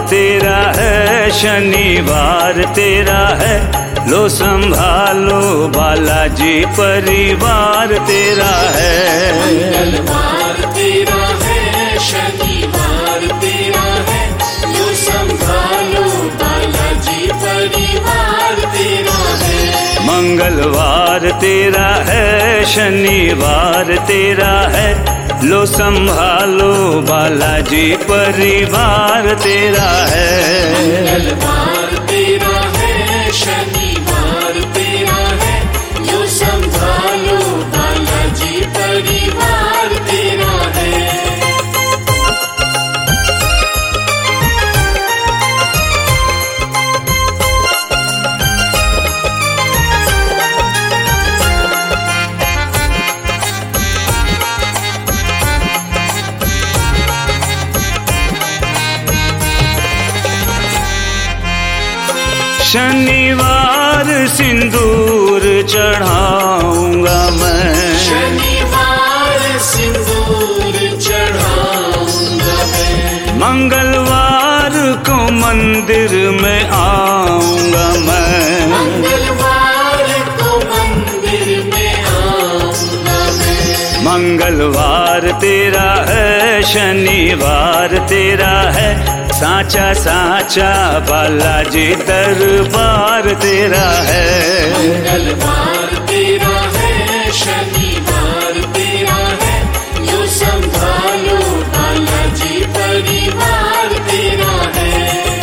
तेरा है, शनिवार तेरा है, लो संभालो बालाजी परिवार तेरा है। मंगलवार तेरा है, शनिवार तेरा है, लो संभालो बालाजी परिवार तेरा है। मंगलवार तेरा है, शनिवार तेरा है, लो संभालो बालाजी परिवार तेरा है। मंगलवार तेरा है, शनिवार तेरा है, लो संभालो बालाजी परिवार तेरा है। शनिवार सिंदूर चढ़ाऊंगा मैं, शनिवार सिंदूर चढ़ाऊंगा मैं। मंगलवार को मंदिर में आऊंगा मैं, मंगलवार को मंदिर में आऊंगा मैं। मंगलवार तेरा है, शनिवार तेरा है, साचा साचा बालाजी दरबार तेरा है। मंगलवार तेरा है, शनिवार तेरा है, लो संभालो बालाजी परिवार तेरा है।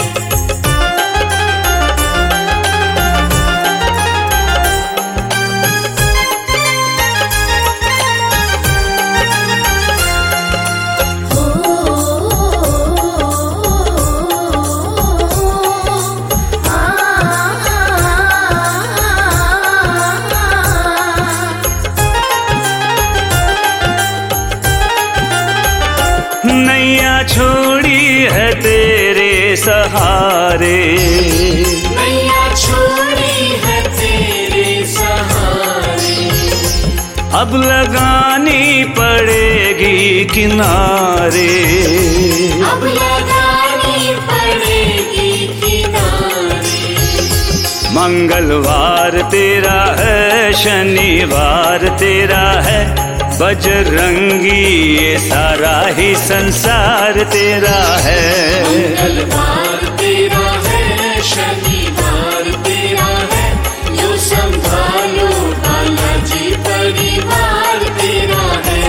नैया छोड़ी है तेरे सहारे, नैया छोड़ी है तेरे सहारे, अब लगानी पड़ेगी किनारे। अब लगानी पड़ेगी किनारे। मंगलवार तेरा है, शनिवार तेरा है, बजरंगी ये सारा ही संसार तेरा है। मंगलवार तेरा है, शनिवार तेरा है, लो संभालो बालाजी परिवार तेरा है।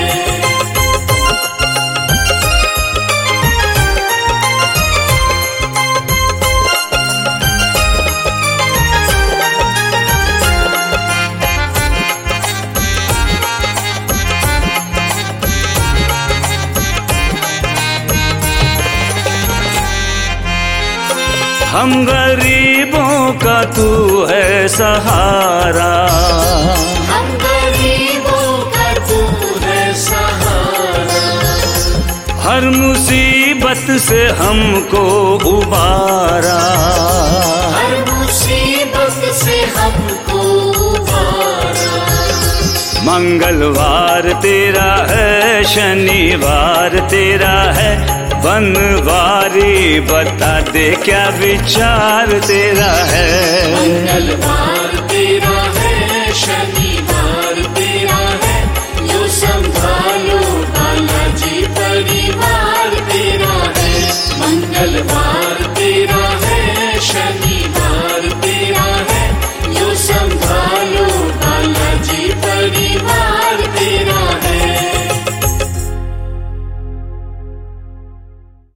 हम गरीबों का तू है सहारा, हम गरीबों का तू है सहारा, हर मुसीबत से हमको उबारा। हर मुसीबत से हमको उबारा। मंगलवार तेरा है, शनिवार तेरा है, बनवारी बता दे क्या विचार तेरा है। मंगलवार तेरा है, शनि